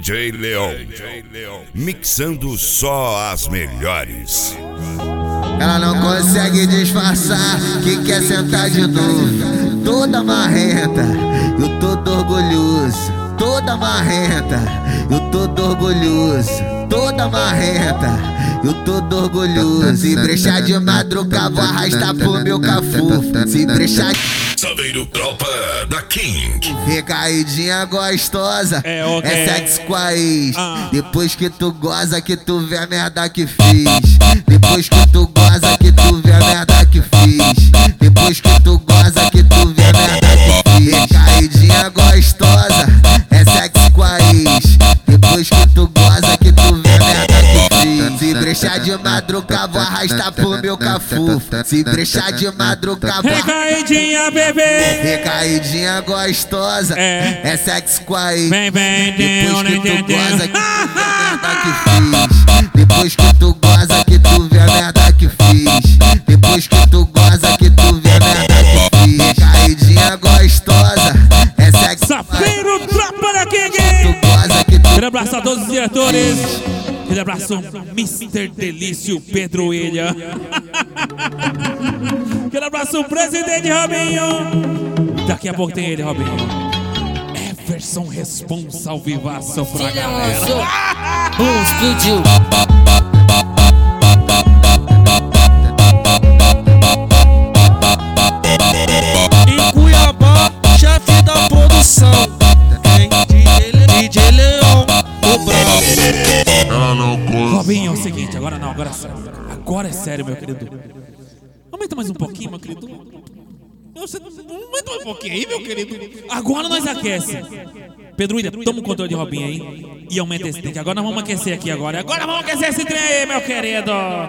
DJ Leão, mixando só as melhores. Ela não consegue disfarçar que quer sentar de novo. Toda marrenta, eu todo orgulhoso. Toda marrenta, eu todo orgulhoso. Toda marrenta, eu todo orgulhoso. Se brechar de madrugada, vou arrastar pro meu cafu. Se brechar Saveiro Tropa da King. recaidinha gostosa, é sexo com a ex. Depois que tu goza, que tu vê a merda que fiz. Depois que tu goza, que tu vê a merda que fiz. Depois que tu goza, que tu vê a merda que fiz. Recaidinha gostosa, é sexo com a ex. Depois que tu goza, que tu vê a merda que fiz. Se brechar de madrugada, vou arrastar pro meu cafu. Se brechar de madrugada, vou Recaidinha, bebê. recaidinha gostosa, é sexo com a ex. Vem, Depois que tu goza, que tu vê a merda que vem. fiz. Depois que tu goza, que tu vê a merda que fiz. Depois que tu goza, que tu vê a merda que fiz. Recaidinha gostosa, é sexo com a ex. Saveiro Tropa da King. Tu goza, que tu Aquele abraço a todos os diretores. Aquele abraço Mr. Delício Pedro Ilha. Aquele abraço presidente Robinho. Daqui a pouco tem ele, Robinho. Everson Responsa ao vivaço pra galera. Explodiu. Em Cuiabá, chefe da produção. DJ Leão, o brabo. Robinho, é o seguinte, agora não, agora é sério. Agora é sério, meu querido. Aumenta mais um pouquinho, meu querido. Aumenta mais um pouquinho aí, meu querido. Agora nós aquece. Pedro William, toma o controle de Robinho aí e aumenta esse trem. Agora nós vamos aquecer aqui agora. Agora vamos aquecer esse trem aí, meu querido.